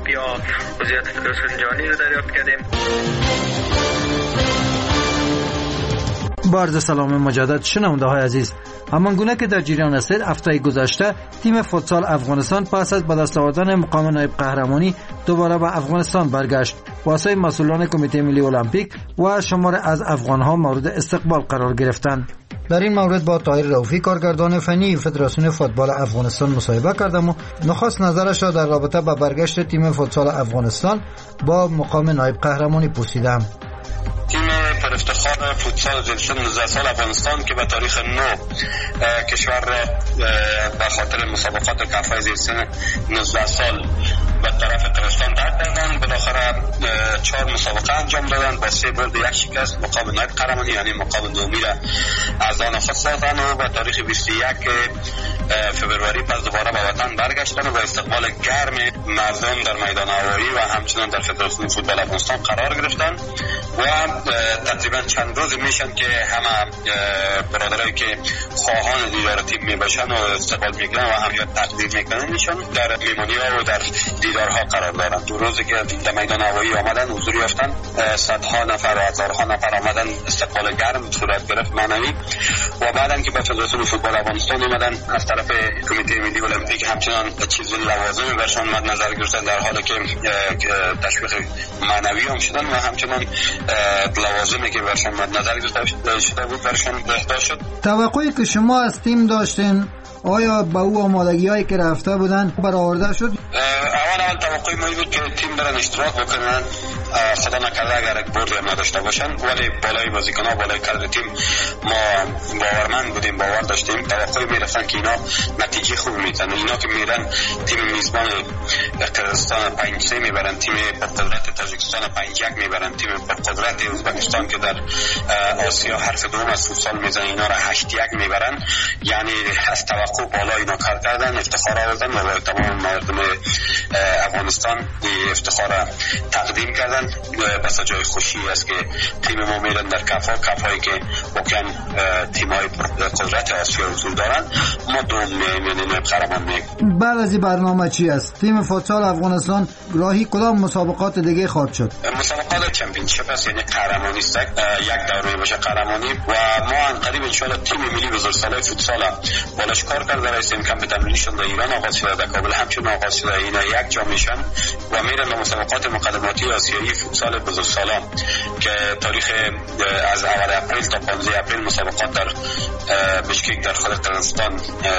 کاپ یا عضویت فدراسیون جهانی رو دریافت کردیم. با عرض سلام مجدد شنونده های عزیز، همان گونه که در جریان هستید، هفته گذشته تیم فوتسال افغانستان پس از به دست آوردن مقام نایب قهرمانی دوباره به افغانستان برگشت. واسه مسئولان کمیته ملی المپیک و شمار از افغانها مورد استقبال قرار گرفتند. در این مورد با طاهر رؤوفی کارگردان فنی فدراسیون فوتبال افغانستان مصاحبه کردم و نخست نظرش را در رابطه با برگشت تیم فوتسال افغانستان با مقام نایب قهرمانی پرسیدم. تیم پر افتخار فوتسال جنسیت 19 سال افغانستان که به تاریخ 9 کشور را به خاطر مسابقات کفای زیر سن 19 سال به طرف ترکستان رد کردند. بالاخره 4 مسابقه انجام دادند، با 3 برد 1 شکست مقام نایب قهرمانی یعنی مقام دومی را از آن خود ساختند و به تاریخ 21 فوریه پس دوباره به وطن برگشتند و با استقبال گرم مردم در میدان هوایی و همچنین در فدراسیون فوتبال افغانستان قرار گرفتند و تقریبا چند روز میشن که همه برادرایی که خواهان دیدار تیم میباشن و استقبال میکنن و همه تقدیر میکنن میشن در میمانی ها و در دیدارها قرار دارن. دو روزی که در میدان هوایی آمدن حضور یافتن، صدها نفر و هزارها نفر آمدن، استقبال گرم صورت گرفت معنوی و بعدن که به فدراسیون فوتبال افغانستان اومدن از طرف کمیته ملی المپیک همچنان چیز لوازم برشان مد نظر گرفتن، در حالی که تشویق معنوی هم شدن و همچنان لوازمی که برشان مد نظر گرفته شده بود برشان اهدا شد. توقعی که شما از تیم داشتین آیا با او آمادگی‌هایی که رفته بودن برآورده شد؟ اول توقعی ما بود که تیم برن اشتراک بکنن، خدا نکرده اگر یک برد هم نداشته باشن، ولی بالای بازیکن‌ها بالای کادر تیم ما باورمند بودیم، باور داشتیم. توقعی میرفتن که اینا نتیجه خوب میتن، اینا که میرن تیم میزبان قرقیزستان 5-3 میبرن، تیم پرقدرت تاجیکستان 5-1 میبرن، تیم پرقدرت ازبکستان که در آسیا حرف دوم از فوتسال میزنه اینا را 8-1 میبرن. یعنی از توقع بالا اینا کار کردن، افتخار آوردن و تمام مردم افغانستان افتخار تقدیم کردن. بس جای خوشی است که تیم ما میرن در کفایی که واقعا تیم‌های قدرت آسیا حضور دارن. ما دوم می‌بینیم قهرمان می‌شیم. بعد از این برنامه چی است؟ تیم فوتسال افغانستان راهی کدام مسابقات دیگه خواهد شد؟ مسابقات چمپیونشیپ است، یعنی قهرمانی است، یک دوره باشه قهرمانی و ما ان قریب ان شاء الله تیم ملی بزرگسالای فوتسال بالاش کار کرده رسیم. کمپ تمرینشون در ایران آغاز شده، در کابل همچنین آغاز شده. اینا یک جا میشن و میرن به مسابقات مقدماتی آسیایی فوتسال بزرگسالان که تاریخ از اول اپریل تا 15 اپریل مسابقات در بشکک در خود قرقیزستان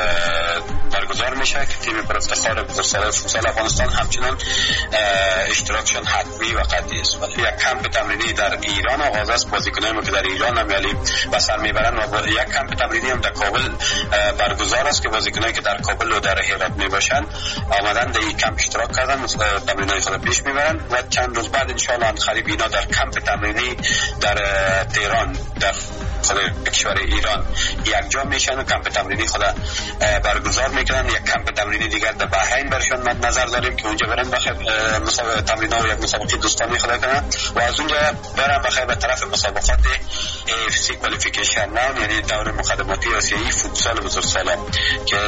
برگزار میشه که تیم پر افتخار بزرگسالای فوتسال افغانستان همچنان اشتراکشون حتمی و قطعی است. یک کمپ تمرینی در ایران آغاز است، بازیکنان که در ایران هم یعنی به سر میبرن و یک کمپ تمرینی هم در کابل برگزار است که بازیکنایی که در کابل و در هرات میباشن آمدن در این کمپ اشتراک کردن، تمرینای خود پیش میبرن و چند روز بعد ان شاء الله قریب اینا در کمپ تمرینی در تهران در خود کشور ایران یک جا میشن و کمپ تمرینی خود برگزار میکنن. یک کمپ تمرینی دیگر در بحرین برشان مد نظر داریم که اونجا برن بخیر مسابقه تمرین‌ها و یک مسابقه دوستانه خود کنن و از اونجا برن بخیر به طرف مسابقات AFC کوالیفیکیشن راوند، یعنی دور مقدماتی آسیایی فوتسال بزرگسالان که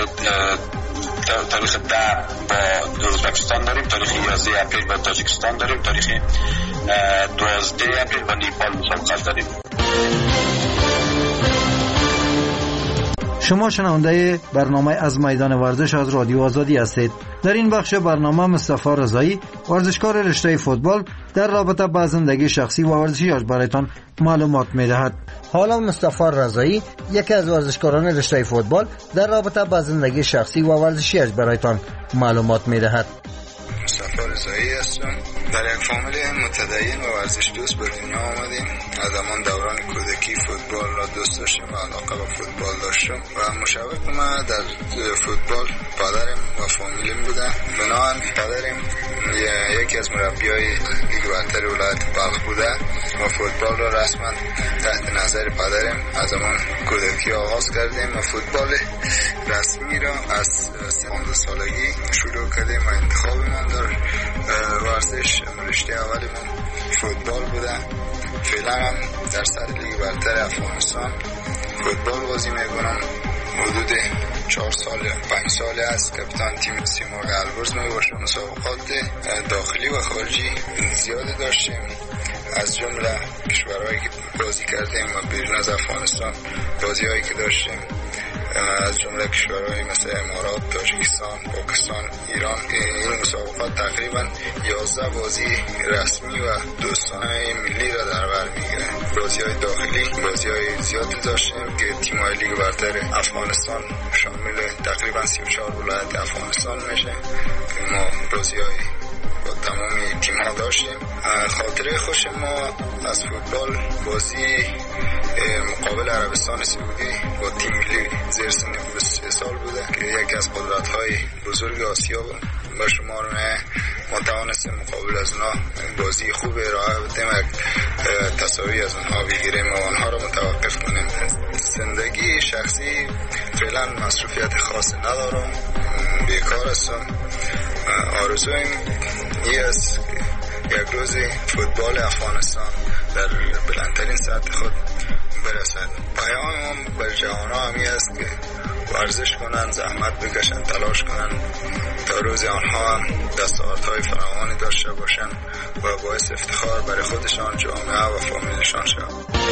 تاریخ 10 با ازبکستان داریم، تاریخ 11 اپریل با تاجیکستان داریم، تاریخ 12 اپریل با نیپال مسابقات داریم. شما شنونده برنامه از میدان ورزش از رادیو آزادی هستید. در این بخش برنامه مصطفی رضایی، ورزشکار رشته فوتبال، در رابطه با زندگی شخصی و ورزشیش برایتان معلومات می‌دهد. حالا مصطفی رضایی، یکی از ورزشکاران رشته فوتبال، در رابطه با زندگی شخصی و ورزشیش برایتان معلومات می‌دهد. مصطفی رضایی هستم. در یک فامیل متدین و ورزش دوست به دنیا آمدیم. از همان دوران کودکی فوتبال را دوست داشتم و علاقه به فوتبال داشتم و مشوق ما در فوتبال پدرم و فامیلم بوده. بنابراین پدرم یکی از مربیای لیگ برتر ولایت بلخ بوده و فوتبال را رسما تحت نظر پدرم از همان کودکی آغاز کردیم و فوتبال رسمی را از 13 سالگی شروع کردیم و انتخاب من در ورزش رشته اولیمون فوتبال بوده. فعلا هم در سر لیگ برتر افغانستان فوتبال بازی میکنم. حدود 4 سال 5 ساله است کاپیتان تیم سیمرغ البرز می باشم. مسابقات داخلی و خارجی زیاد داشتیم، از جمله کشورهایی که بازی کردیم و بیرون از افغانستان بازی‌هایی که داشتیم از جمله کشورهای مثل امارات، تاجیکستان، پاکستان، ایران. این مسابقات تقریبا 11 بازی رسمی و دوستانه ملی را در بر میگیره. بازی‌های داخلی بازی‌های زیادی داشتیم که تیم‌های لیگ برتر افغانستان شامل تقریبا 34 ولایت افغانستان میشه که ما بازی‌های با تمام تیم‌ها داشتیم. خاطره خوش ما از فوتبال بازی مقابل عربستان سعودی با تیم ملی زیر سن 23 سال بوده که یکی از قدرت‌های بزرگ آسیا به شمار میاد. ما توانستیم مقابل از اونها بازی خوب ارائه بدیم، تساوی از اونها بگیریم و آنها را متوقف کنیم. زندگی شخصی فعلا مصروفیت خاص ندارم، بیکار هستم. آرزویم این است یک روز فوتبال افغانستان در بلندترین سطح خود برسد. پیامم بر جوانان همی است که ورزش کنند، زحمت بکشند، تلاش کنند تا روز آنها هم دستاوردهای فراوانی داشته باشند و باعث افتخار برای خودشان، جامعه و فامیلشان شوند.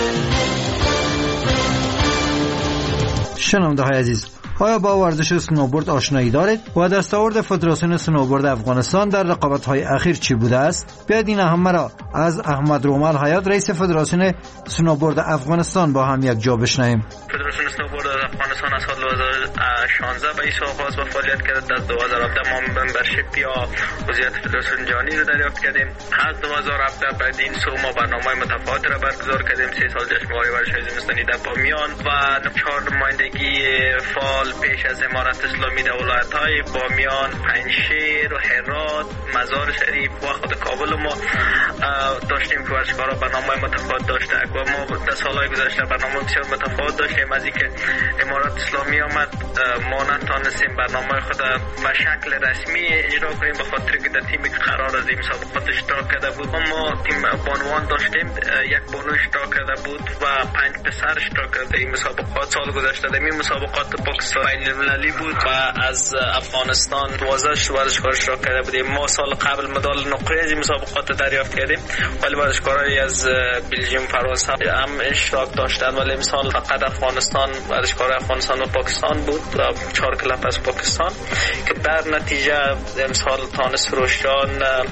شنونده‌های عزیز، آیا با ورزش اسنوبورد آشنایی دارید و دستاورد فدراسیون اسنوبورد افغانستان در رقابت‌های اخیر چی بوده است؟ بیایید این همه را از احمد رومال حیات، رئیس فدراسیون اسنوبورد افغانستان با هم یک جا بشنویم. فدراسیون اسنوبورد افغانستان از سال 2016 به این آغاز و فعالیت کرد. از 2017 ما ممبرشیپ یا عضویت فدراسیون جهانی را دریافت کردیم. از 2017 بعد این سو ما برنامه متفاوت را برگزار کردیم. 3 سال جشنواره ورزش‌های زمستانی در بامیان و 4 نمایندگی فعال پیش از امارت اسلامی در ولایت‌های بامیان، پنجشیر و هرات، مزار شریف و خود کابل ما داشتیم که ورزشکارا برنامه متفاوت داشته و ما در سال‌های گذشته برنامه بسیار متفاوت داشتیم. از اینکه امارت اسلامی آمد ما نتونستیم برنامه خود به شکل رسمی اجرا کنیم به خاطر که در تیمی که قرار از این مسابقات اشتراک کرده بود ما تیم بانوان داشتیم. یک بانو اشتراک کرده بود و 5 پسر اشتراک کرده این مسابقات. سال گذشته در این مسابقات باکس بین المللی بود و از افغانستان 12 ورزشکار اشتراک کرده بودیم. ما سال قبل مدال نقره از این مسابقات دریافت کردیم، ولی ورزشکارای از بلژیم، فرانسه هم اشتراک داشتن، ولی امسال فقط افغانستان، ورزشکار افغانستان و پاکستان بود و 4 کلاب از پاکستان که در نتیجه امسال تانس فروشان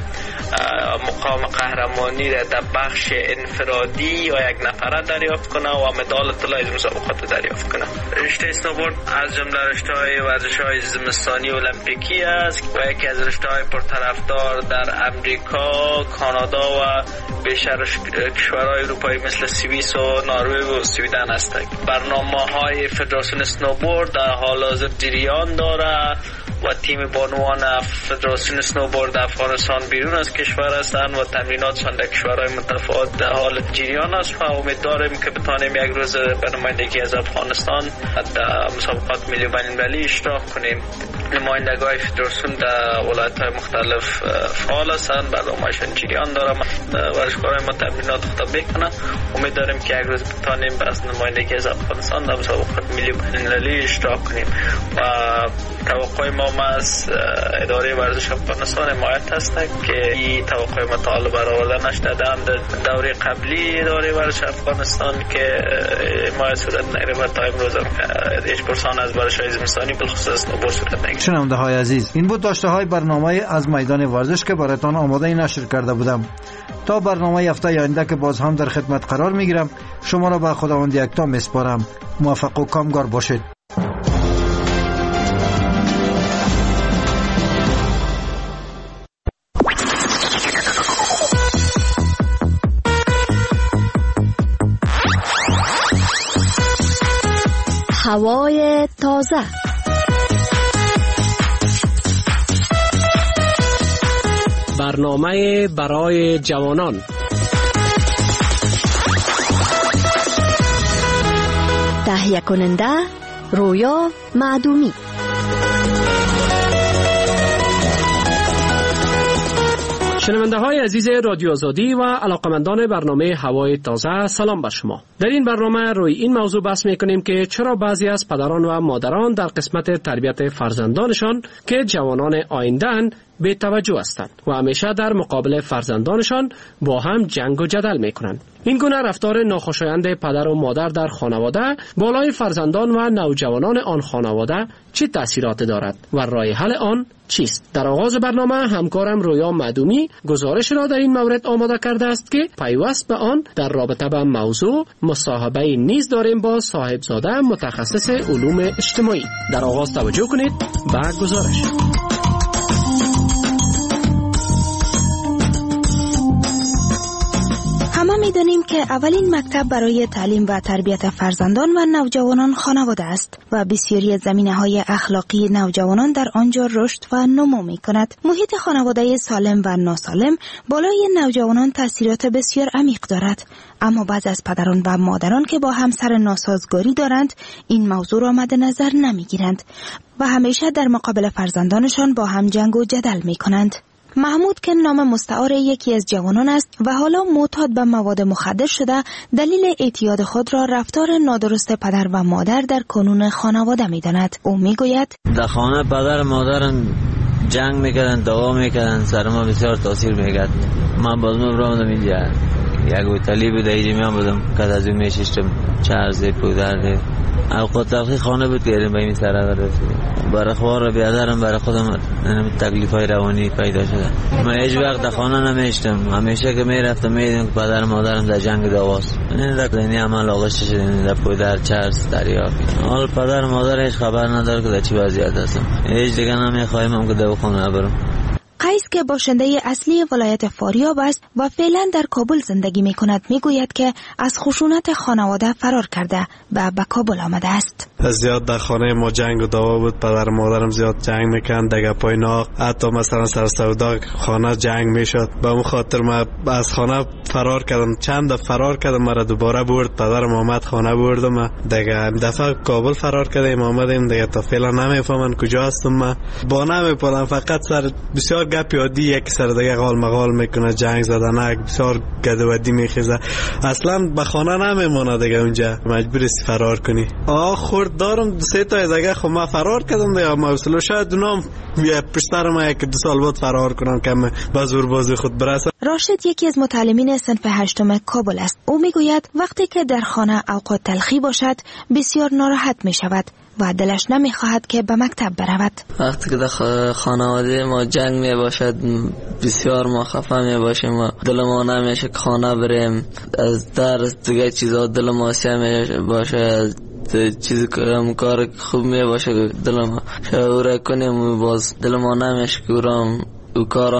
مقام قهرمانی را در بخش انفرادی یا یک نفره دریافت کنه و مدال طلا از مسابقات دریافت کنه. رشته اسنوبورد از جمله رشته‌های ورزش‌های زمستانی المپیکی است و یکی از رشته‌های پرطرفدار در امریکا، کانادا و بیشتر کشورهای اروپایی مثل سوئیس و نروژ و سویدن هستند. برنامه‌های فدراسیون اسنوبورد در حال حاضر جریان داره و تیم بانوان فدراسیون اسنوبورد افغانستان بیرون از کشور هستند و تمریناتشان در کشورهای متفاوت در حال جریان است و امیدواریم که بتوانیم یک روز به نمایندگی از افغانستان در مسابقات ملی و بین‌المللی اشتراک کنیم. نمایندگان فدراسیون در ولایت‌های مختلف فعال هستند، برنامه‌شان جریان داره، ورزشکارای ما تمرینات خود بکنن. امید داریم که یک روز بتوانیم از نمایندگی از افغانستان در مسابقات ملی و بین‌المللی اشتراک کنیم و توقع ما از اداره ورزش افغانستان حمایت هست که این توقع ما تا حالا برآورده نشده. در دوره قبلی اداره ورزش افغانستان که حمایت صورت نگرفت تا امروز هیچ پرسان از ورزش‌های زمستانی بالخصوص اسنوبورد صورت نگرفت. شنونده‌های عزیز، این بود داشته‌های برنامه از میدان ورزش که براتان آماده نشر کرده بودم. تا برنامه هفته آینده که باز هم در خدمت قرار میگیرم، شما را به خداوند یکتا میسپارم. موفق و کامگار باشید. هوای تازه، برنامه برای جوانان، تهیه کننده رویا معدومی، شنونده های عزیز رادیو آزادی و علاقمندان برنامه هوای تازه، سلام بر شما. در این برنامه روی این موضوع بحث میکنیم که چرا بعضی از پدران و مادران در قسمت تربیت فرزندانشان که جوانان آینده‌اند بی توجه هستند و همیشه در مقابل فرزندانشان با هم جنگ و جدل میکنند. این گونه رفتار ناخوشایند پدر و مادر در خانواده بالای فرزندان و نوجوانان آن خانواده چه تأثیرات دارد و راه حل آن چیست؟ در آغاز برنامه همکارم رویا معدومی گزارش را در این مورد آماده کرده است که پیوست به آن در رابطه با موضوع مصاحبه نیز داریم با صاحبزاده متخصص علوم اجتماعی. در آغاز توجه کنید به گزارش. ما می‌دانیم که اولین مکتب برای تعلیم و تربیت فرزندان و نوجوانان خانواده است و بسیاری زمینه‌های اخلاقی نوجوانان در آنجا رشد و نمو می‌کند. محیط خانواده سالم و ناسالم بالای نوجوانان تأثیرات بسیار عمیق دارد، اما بعضی از پدران و مادران که با همسر ناسازگاری دارند این موضوع را مد نظر نمی‌گیرند و همیشه در مقابل فرزندانشان با هم جنگ و جدل می‌کنند. محمود که نام مستعار یکی از جوانان است و حالا معتاد به مواد مخدر شده، دلیل اعتیاد خود را رفتار نادرست پدر و مادر در کنون خانواده می‌داند. او میگوید در خانه پدر و مادرم جنگ میکردن، دعوا میکردن، سر ما بسیار تاثیر میکرد. من باز برام اینجا یک هتلی بود، اینجا بودم که از اون میشیشتم چرز پودر اوقات تلخی خانه بود که به این سر رسید. برای خوار بیادرم برای خودم تکلیفای روانی پیدا شده. من هیچ وقت در خانه نمیشتم، همیشه که میرفتم میدیدم که پدر مادرم در جنگ دعواست. این در ذهنی عمل آغشته شده، در پودر چرس دریا. حال پدر مادر هیچ خبر نداره که در چی وضعیت هستم. هیچ دیگه نمیخوایم که دواخانه برم. قیس که باشنده اصلی ولایت فاریاب است و فعلا در کابل زندگی می کند میگوید که از خشونت خانواده فرار کرده و به کابل آمده است. زیاد در خانه ما جنگ و دعوا بود، پدر مادرم زیاد جنگ میکردن، دیگه پای ناق، حتی مثلا سر سودا خانه جنگ میشد. به اون خاطر من از خانه فرار کردم. چند دفعه فرار کردم، مرا دوباره برد پدرم آمد خانه بردم. دیگه دفعه کابل فرار کردیم آمدیم دیگه. تا فعلا نمیفهمن کجا هستم. من با نمیپرم، فقط سر بسیار گپ یادی یک سر دیگه قال مقال میکنه، جنگ زدن، بسیار گدودی میخیزه، اصلا به خانه نمیمونه دیگه. اونجا مجبوری فرار کنی. خورد دارم سه تا از دیگه. خب من فرار کردم دیگه، ما اصلا شاید اونام پشتر ما یک دو سال بعد فرار کنم که به زور بازی خود برسم. راشد یکی از متعلمین صنف 8 کابل است. او میگوید وقتی که در خانه اوقات تلخی باشد بسیار ناراحت میشود و دلش نمیخواهد که به مکتب برود. وقتی که در خانواده ما جنگ می باشد بسیار ما خفه می باشیم و دل ما نمیشه که خانه بریم. از درس دیگه چیزا دل ما سیاه می باشه، چیزی که کار خوب می باشه دل ما شعور کنیم و باز دل ما نمیشه که او کار